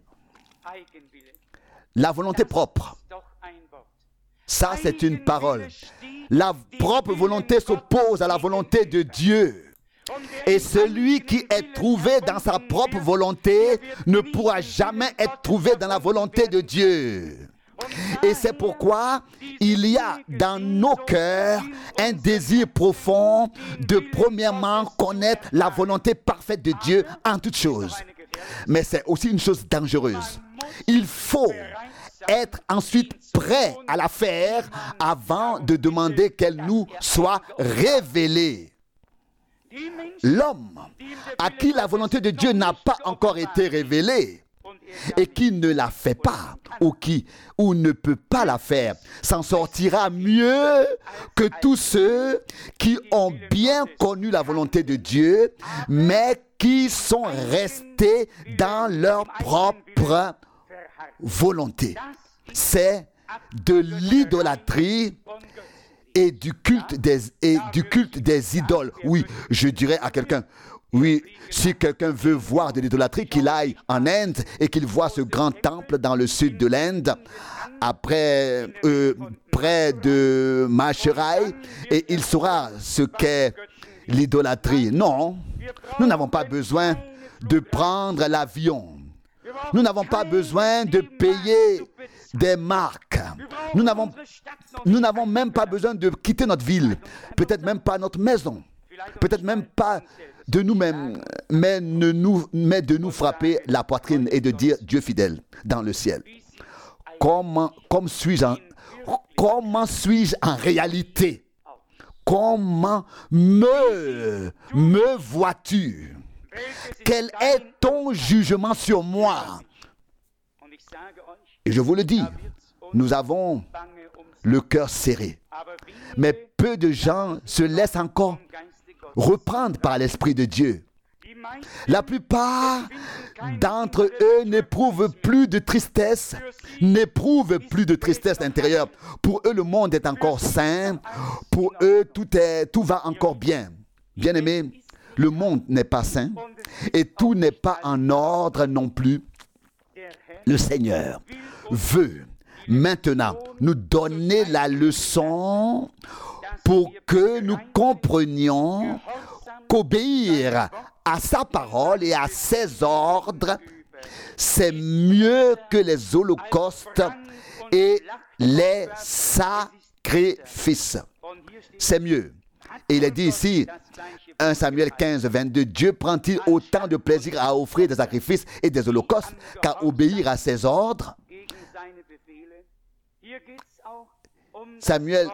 La volonté propre. Ça, c'est une parole. La propre volonté s'oppose à la volonté de Dieu. Et celui qui est trouvé dans sa propre volonté ne pourra jamais être trouvé dans la volonté de Dieu. Et c'est pourquoi il y a dans nos cœurs un désir profond de premièrement connaître la volonté parfaite de Dieu en toutes choses. Mais c'est aussi une chose dangereuse. Il faut être ensuite prêt à la faire avant de demander qu'elle nous soit révélée. L'homme à qui la volonté de Dieu n'a pas encore été révélée et qui ne la fait pas ou ne peut pas la faire s'en sortira mieux que tous ceux qui ont bien connu la volonté de Dieu mais qui sont restés dans leur propre volonté. C'est de l'idolâtrie et du culte des idoles. Oui, je dirais à quelqu'un, oui, si quelqu'un veut voir de l'idolâtrie, qu'il aille en Inde et qu'il voit ce grand temple dans le sud de l'Inde, près de Macherai, et il saura ce qu'est l'idolâtrie. Non, nous n'avons pas besoin de prendre l'avion. Nous n'avons pas besoin de payer des marques. Nous n'avons même pas besoin de quitter notre ville, peut-être même pas notre maison, peut-être même pas de nous-mêmes, mais de nous frapper la poitrine et de dire Dieu fidèle dans le ciel. Comment suis-je en réalité? Comment me vois-tu? Quel est ton jugement sur moi? Et je vous le dis, nous avons le cœur serré. Mais peu de gens se laissent encore reprendre par l'Esprit de Dieu. La plupart d'entre eux n'éprouvent plus de tristesse, intérieure. Pour eux, le monde est encore sain. Pour eux, tout va encore bien. Bien-aimés, le monde n'est pas sain et tout n'est pas en ordre non plus. Le Seigneur veut maintenant nous donner la leçon pour que nous comprenions qu'obéir à sa parole et à ses ordres, c'est mieux que les holocaustes et les sacrifices. C'est mieux. Et il est dit ici, 1 Samuel 15, 22, Dieu prend-il autant de plaisir à offrir des sacrifices et des holocaustes qu'à obéir à ses ordres? Samuel,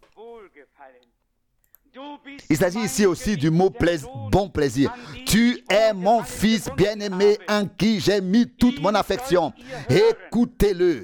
il s'agit ici aussi du mot bon plaisir. Tu es mon fils bien-aimé en qui j'ai mis toute mon affection. Écoutez-le.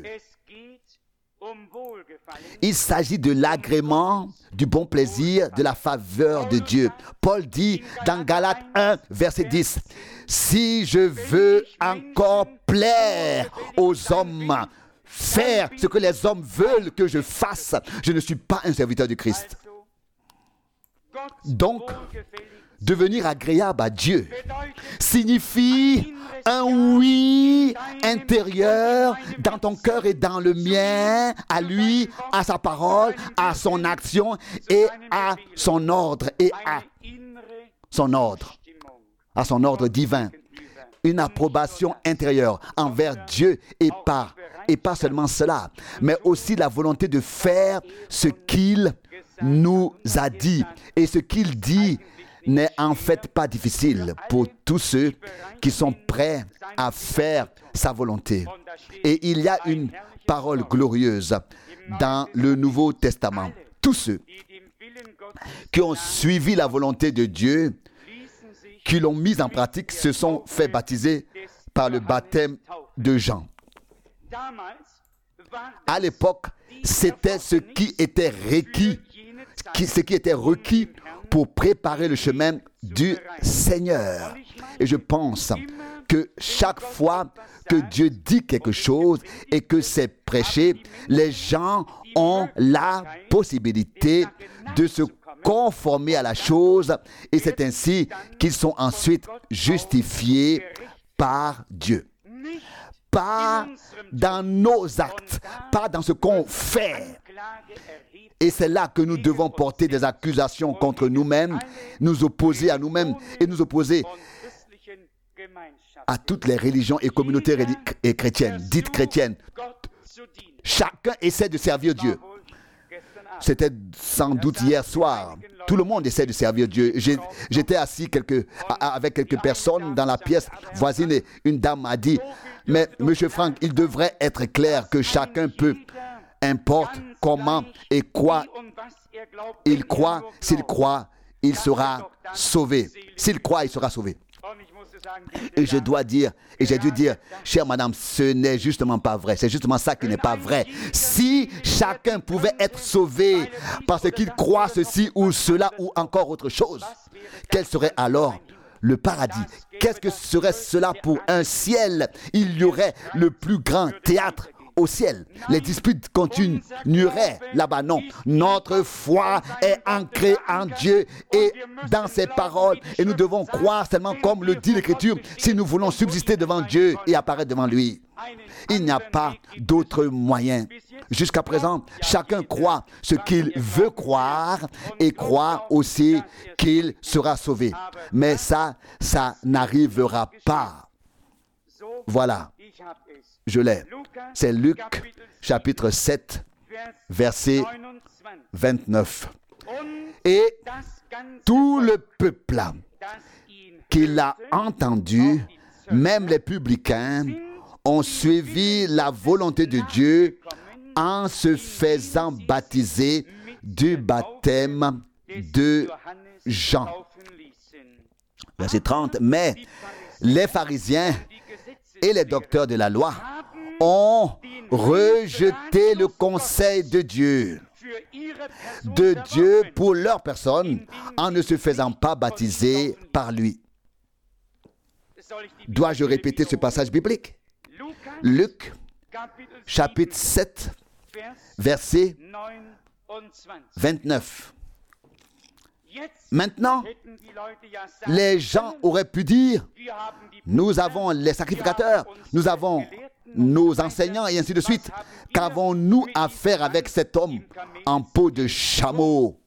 Il s'agit de l'agrément, du bon plaisir, de la faveur de Dieu. Paul dit dans Galates 1, verset 10, « Si je veux encore plaire aux hommes, faire ce que les hommes veulent que je fasse, je ne suis pas un serviteur de Christ. » Donc, devenir agréable à Dieu signifie un oui intérieur dans ton cœur et dans le mien, à lui, à sa parole, à son action et à son ordre à son ordre divin. Une approbation intérieure envers Dieu et pas seulement cela, mais aussi la volonté de faire ce qu'il nous a dit. Et ce qu'il dit n'est en fait pas difficile pour tous ceux qui sont prêts à faire sa volonté. Et il y a une parole glorieuse dans le Nouveau Testament. Tous ceux qui ont suivi la volonté de Dieu, qui l'ont mise en pratique, se sont fait baptiser par le baptême de Jean. À l'époque, c'était ce qui était requis pour préparer le chemin du Seigneur. Et je pense que chaque fois que Dieu dit quelque chose et que c'est prêché, les gens ont la possibilité de se conformer à la chose, et c'est ainsi qu'ils sont ensuite justifiés par Dieu. Pas dans nos actes, pas dans ce qu'on fait. Et c'est là que nous devons porter des accusations contre nous-mêmes, nous opposer à nous-mêmes et nous opposer à toutes les religions et communautés et chrétiennes, dites chrétiennes. Chacun essaie de servir Dieu. C'était sans doute hier soir. Tout le monde essaie de servir Dieu. J'étais assis avec quelques personnes dans la pièce voisine et une dame m'a dit « Mais M. Frank, il devrait être clair que chacun peut, importe comment et quoi il croit, s'il croit, il sera sauvé. S'il croit, il sera sauvé. » Et je dois dire, et j'ai dû dire, chère madame, ce n'est justement pas vrai. C'est justement ça qui n'est pas vrai. Si chacun pouvait être sauvé parce qu'il croit ceci ou cela ou encore autre chose, quel serait alors le paradis? Qu'est-ce que serait cela pour un ciel? Il y aurait le plus grand théâtre au ciel. Les disputes continueraient là-bas. Non, notre foi est ancrée en Dieu et dans ses paroles. Et nous devons croire seulement comme le dit l'Écriture si nous voulons subsister devant Dieu et apparaître devant lui. Il n'y a pas d'autre moyen. Jusqu'à présent, chacun croit ce qu'il veut croire et croit aussi qu'il sera sauvé. Mais ça n'arrivera pas. Voilà. Je l'ai. C'est Luc, chapitre 7, verset 29. Et tout le peuple qui l'a entendu, même les publicains, ont suivi la volonté de Dieu en se faisant baptiser du baptême de Jean. Verset 30. Mais les pharisiens et les docteurs de la loi ont rejeté le conseil de Dieu pour leur personne en ne se faisant pas baptiser par lui. Dois-je répéter ce passage biblique? Luc, chapitre 7, verset 29. Maintenant, les gens auraient pu dire, nous avons les sacrificateurs, nous avons nos enseignants et ainsi de suite. Qu'avons-nous à faire avec cet homme en peau de chameau,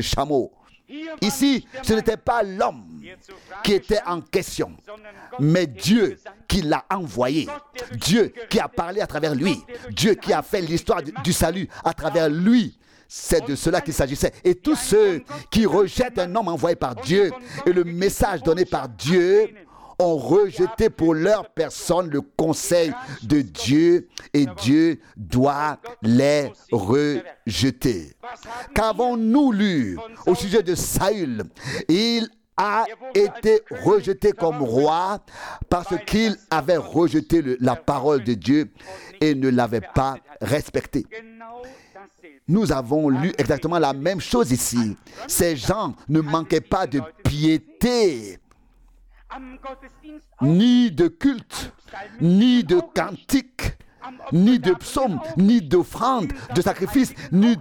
Ici, ce n'était pas l'homme qui était en question, mais Dieu qui l'a envoyé, Dieu qui a parlé à travers lui, Dieu qui a fait l'histoire du salut à travers lui. C'est de cela qu'il s'agissait. Et tous ceux qui rejettent un homme envoyé par Dieu et le message donné par Dieu ont rejeté pour leur personne le conseil de Dieu et Dieu doit les rejeter. Qu'avons-nous lu au sujet de Saül? Il a été rejeté comme roi parce qu'il avait rejeté la parole de Dieu et ne l'avait pas respectée. Nous avons lu exactement la même chose ici. Ces gens ne manquaient pas de piété, ni de culte, ni de cantique ni de psaume, ni d'offrande, de sacrifice, ni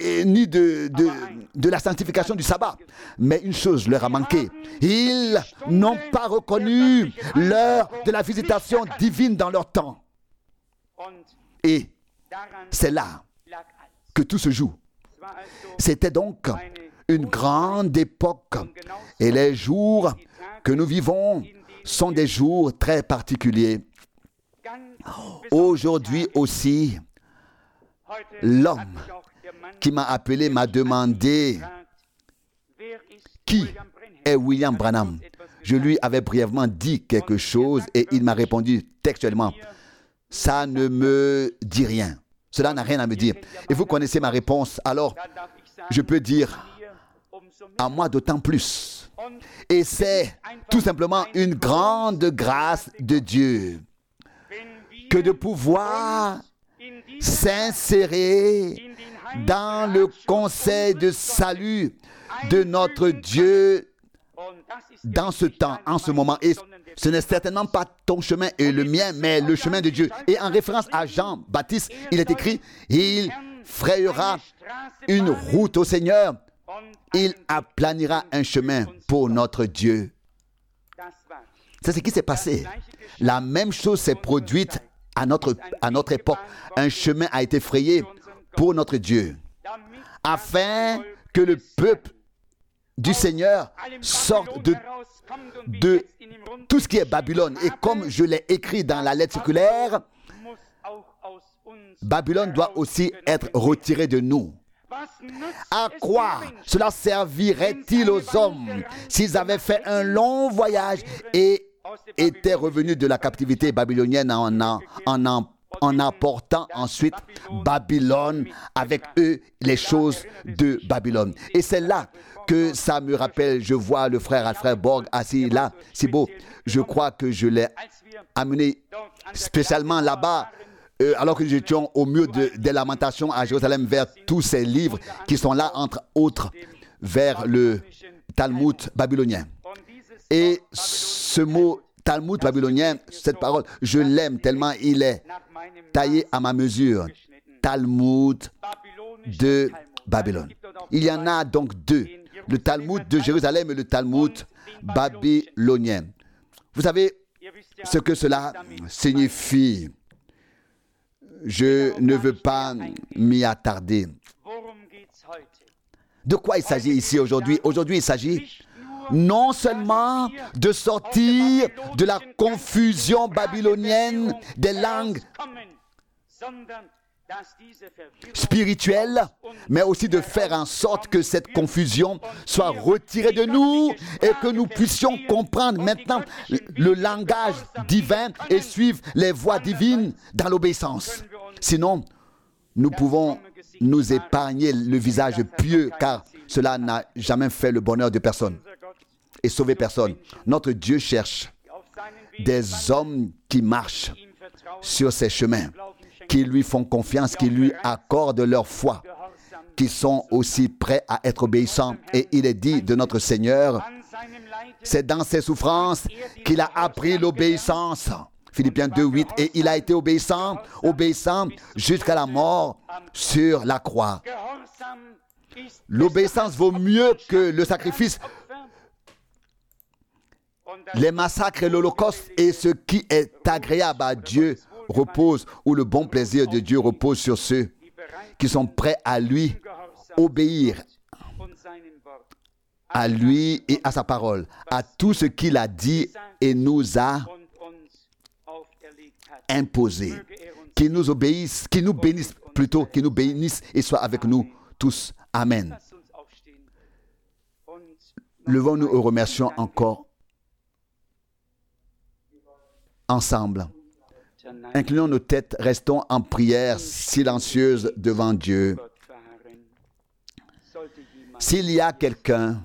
de la sanctification du sabbat. Mais une chose leur a manqué. Ils n'ont pas reconnu l'heure de la visitation divine dans leur temps. Et c'est là que tout se joue. C'était donc une grande époque. Et les jours que nous vivons sont des jours très particuliers. Aujourd'hui aussi, l'homme qui m'a appelé m'a demandé qui est William Branham. Je lui avais brièvement dit quelque chose et il m'a répondu textuellement, ça ne me dit rien. Cela n'a rien à me dire. Et vous connaissez ma réponse, alors je peux dire à moi d'autant plus. Et c'est tout simplement une grande grâce de Dieu que de pouvoir s'insérer dans le conseil de salut de notre Dieu dans ce temps, en ce moment. Et ce n'est certainement pas ton chemin et le mien, mais le chemin de Dieu. Et en référence à Jean-Baptiste, il est écrit, il frayera une route au Seigneur, il aplanira un chemin pour notre Dieu. C'est ce qui s'est passé. La même chose s'est produite à notre époque. Un chemin a été frayé pour notre Dieu, afin que le peuple du Seigneur sorte de tout ce qui est Babylone. Et comme je l'ai écrit dans la lettre circulaire, Babylone doit aussi être retirée de nous. À quoi cela servirait-il aux hommes s'ils avaient fait un long voyage et étaient revenus de la captivité babylonienne en apportant ensuite Babylone avec eux, les choses de Babylone. Et c'est là que ça me rappelle, je vois le frère Alfred Borg assis là, c'est beau. Je crois que je l'ai amené spécialement là-bas, alors que nous étions au mur des lamentations à Jérusalem, vers tous ces livres qui sont là, entre autres, vers le Talmud babylonien. Et ce mot Talmud babylonien, cette parole, je l'aime tellement, il est taillé à ma mesure. Talmud de Babylone. Il y en a donc deux, le Talmud de Jérusalem et le Talmud babylonien. Vous savez ce que cela signifie. Je ne veux pas m'y attarder. De quoi il s'agit ici aujourd'hui? Aujourd'hui, il s'agit non seulement de sortir de la confusion babylonienne des langues spirituelles, mais aussi de faire en sorte que cette confusion soit retirée de nous et que nous puissions comprendre maintenant le langage divin et suivre les voies divines dans l'obéissance. Sinon, nous pouvons nous épargner le visage pieux, car cela n'a jamais fait le bonheur de personne et sauver personne. Notre Dieu cherche des hommes qui marchent sur ses chemins, qui lui font confiance, qui lui accordent leur foi, qui sont aussi prêts à être obéissants. Et il est dit de notre Seigneur, c'est dans ses souffrances qu'il a appris l'obéissance. Philippiens 2:8, et il a été obéissant jusqu'à la mort sur la croix. L'obéissance vaut mieux que le sacrifice. Les massacres et l'Holocauste et ce qui est agréable à Dieu repose, ou le bon plaisir de Dieu repose sur ceux qui sont prêts à lui obéir, à lui et à sa parole, à tout ce qu'il a dit et nous a imposé. Qu'il nous obéisse, qu'il nous bénisse plutôt, qu'il nous bénisse et soit avec nous tous. Amen. Levons-nous et remercions encore ensemble. Inclinons nos têtes, restons en prière silencieuse devant Dieu. S'il y a quelqu'un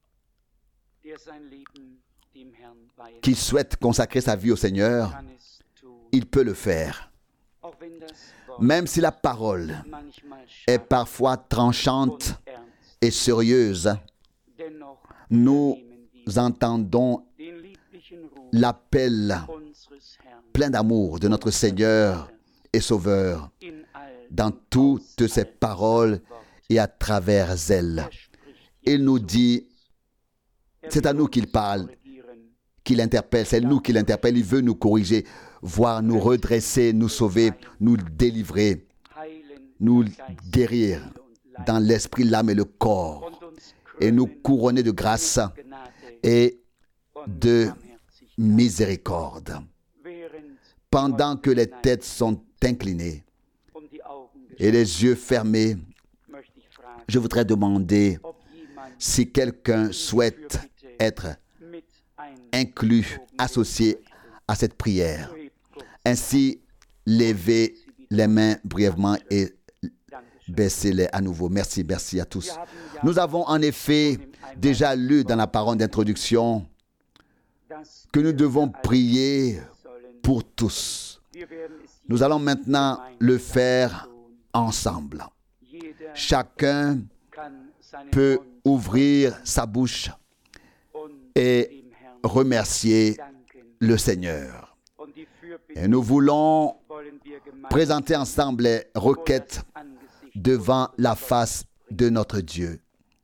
qui souhaite consacrer sa vie au Seigneur, il peut le faire. Même si la parole est parfois tranchante et sérieuse, nous entendons l'appel plein d'amour de notre Seigneur et Sauveur dans toutes ses paroles et à travers elles. Il nous dit, c'est à nous qu'il parle, qu'il interpelle, c'est nous qu'il interpelle, il veut nous corriger, voir nous redresser, nous sauver, nous délivrer, nous guérir dans l'esprit, l'âme et le corps, et nous couronner de grâce et de miséricorde. Pendant que les têtes sont inclinées et les yeux fermés, je voudrais demander si quelqu'un souhaite être inclus, associé à cette prière. Ainsi, levez les mains brièvement et baissez-les à nouveau. Merci, merci à tous. Nous avons en effet déjà lu dans la parole d'introduction que nous devons prier pour tous. Nous allons maintenant le faire ensemble. Chacun peut ouvrir sa bouche et remercier le Seigneur. Et nous voulons présenter ensemble les requêtes devant la face de notre Dieu.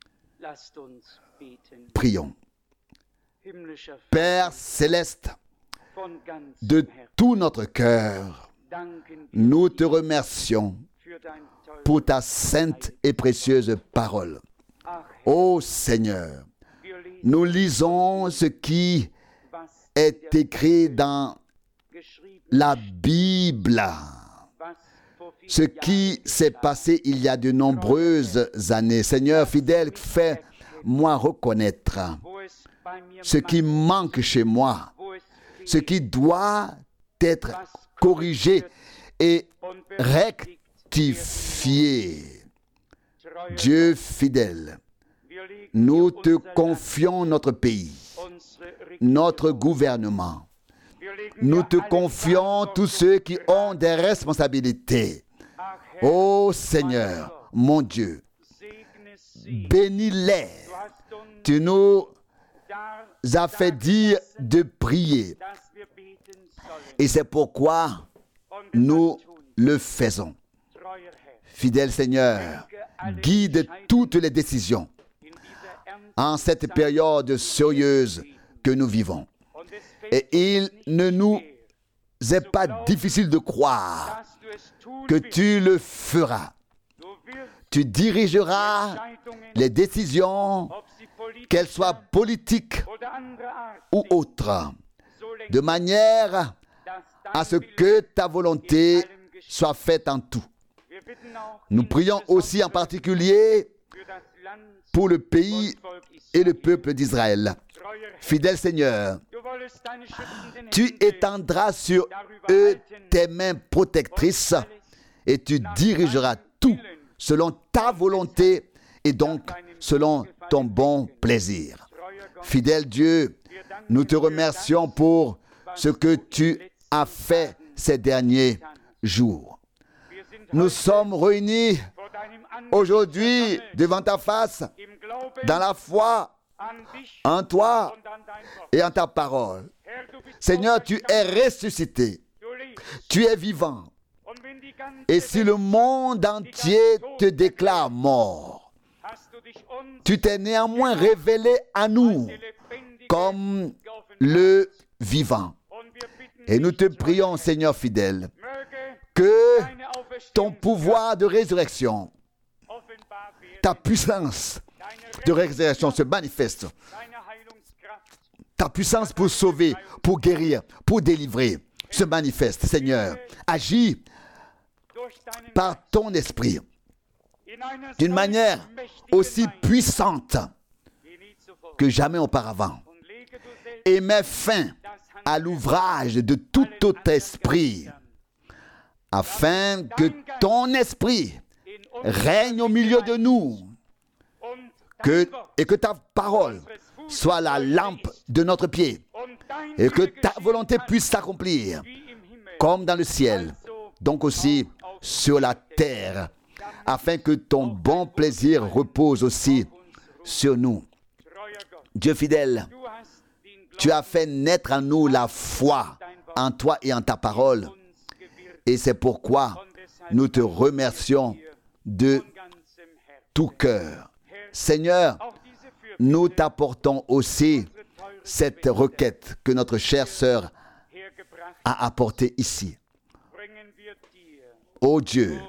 Prions. Père céleste, de tout notre cœur, nous te remercions pour ta sainte et précieuse parole. Ô Seigneur, nous lisons ce qui est écrit dans la Bible, ce qui s'est passé il y a de nombreuses années. Seigneur fidèle, fais-moi reconnaître ce qui manque chez moi, ce qui doit être corrigé et rectifié. Dieu fidèle, nous te confions notre pays, notre gouvernement. Nous te confions tous ceux qui ont des responsabilités. Ô Seigneur, mon Dieu, bénis-les. Tu nous as fait dire de prier. Et c'est pourquoi nous le faisons. Fidèle Seigneur, guide toutes les décisions en cette période sérieuse que nous vivons. Et il ne nous est pas difficile de croire que tu le feras. Tu dirigeras les décisions, qu'elles soient politiques ou autres, de manière à ce que ta volonté soit faite en tout. Nous prions aussi en particulier pour le pays et le peuple d'Israël. Fidèle Seigneur, tu étendras sur eux tes mains protectrices et tu dirigeras tout selon ta volonté et donc selon ton bon plaisir. Fidèle Dieu, nous te remercions pour ce que tu as fait ces derniers jours. Nous sommes réunis aujourd'hui devant ta face dans la foi en toi et en ta parole. Seigneur, tu es ressuscité. Tu es vivant. Et si le monde entier te déclare mort, tu t'es néanmoins révélé à nous comme le vivant. Et nous te prions, Seigneur fidèle, que ton pouvoir de résurrection, ta puissance de résurrection se manifeste. Ta puissance pour sauver, pour guérir, pour délivrer se manifeste. Seigneur, agis par ton esprit d'une manière aussi puissante que jamais auparavant. Et mets fin à l'ouvrage de tout autre esprit, afin que ton esprit règne au milieu de nous, et que ta parole soit la lampe de notre pied, et que ta volonté puisse s'accomplir, comme dans le ciel, donc aussi sur la terre, afin que ton bon plaisir repose aussi sur nous. Dieu fidèle, tu as fait naître en nous la foi en toi et en ta parole, Et c'est pourquoi nous te remercions de tout cœur. Seigneur, nous t'apportons aussi cette requête que notre chère sœur a apportée ici. Ô Dieu,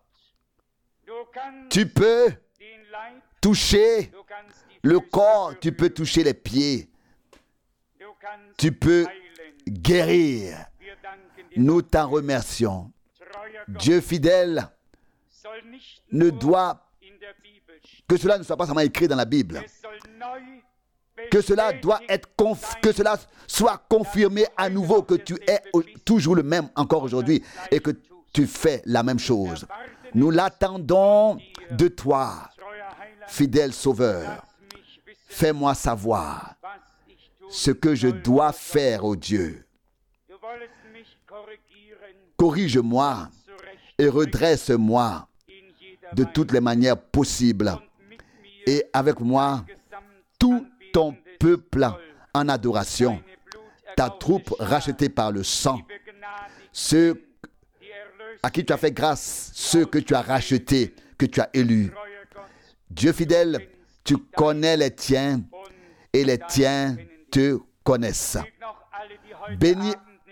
tu peux toucher le corps, tu peux toucher les pieds, tu peux guérir. Nous t'en remercions. Dieu fidèle, ne doit que cela ne soit pas seulement écrit dans la Bible, que cela doit être que cela soit confirmé à nouveau, que tu es toujours le même encore aujourd'hui et que tu fais la même chose. Nous l'attendons de toi, fidèle Sauveur. Fais-moi savoir ce que je dois faire, ô Dieu. Corrige-moi et redresse-moi de toutes les manières possibles. Et avec moi, tout ton peuple en adoration, ta troupe rachetée par le sang, ceux à qui tu as fait grâce, ceux que tu as rachetés, que tu as élus. Dieu fidèle, tu connais les tiens et les tiens te connaissent. Bénis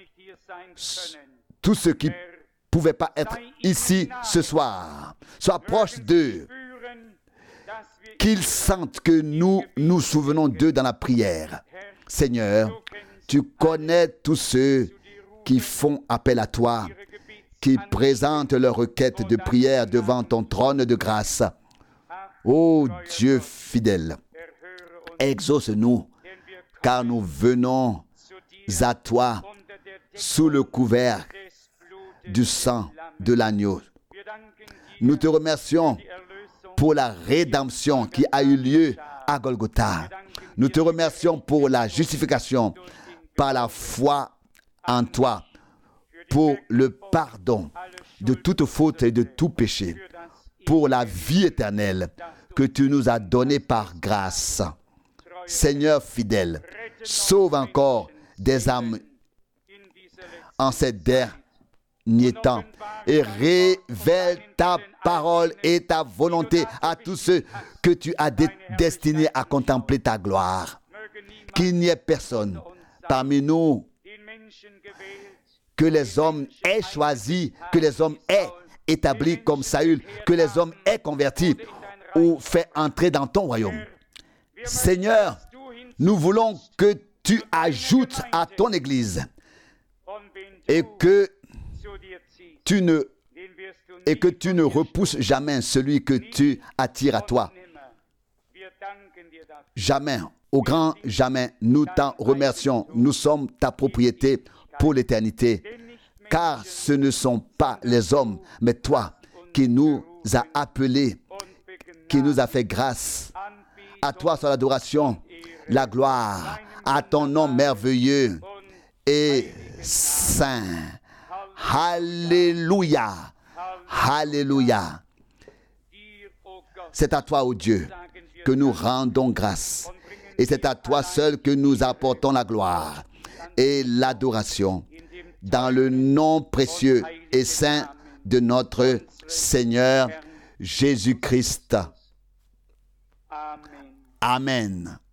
tous ceux qui ne pouvaient pas être ici ce soir. Sois proche d'eux. Qu'ils sentent que nous nous souvenons d'eux dans la prière. Seigneur, tu connais tous ceux qui font appel à toi, qui présentent leurs requêtes de prière devant ton trône de grâce. Ô Dieu fidèle, exauce-nous, car nous venons à toi sous le couvert du sang de l'agneau. Nous te remercions pour la rédemption qui a eu lieu à Golgotha. Nous te remercions pour la justification par la foi en toi, pour le pardon de toute faute et de tout péché, pour la vie éternelle que tu nous as donnée par grâce. Seigneur fidèle, sauve encore des âmes en ces derniers temps et révèle ta parole et ta volonté à tous ceux que tu as destinés à contempler ta gloire. Qu'il n'y ait personne parmi nous que les hommes aient choisi, que les hommes aient établi comme Saül, que les hommes aient converti ou fait entrer dans ton royaume. Seigneur, nous voulons que tu ajoutes à ton Église et que tu ne repousses jamais celui que tu attires à toi. Jamais, au grand jamais, nous t'en remercions. Nous sommes ta propriété pour l'éternité, car ce ne sont pas les hommes, mais toi qui nous as appelés, qui nous a fait grâce. À toi soit l'adoration, la gloire, à ton nom merveilleux et saint. Alléluia, alléluia. C'est à toi, ô Dieu, que nous rendons grâce. Et c'est à toi seul que nous apportons la gloire et l'adoration. Dans le nom précieux et saint de notre Seigneur Jésus-Christ. Amen.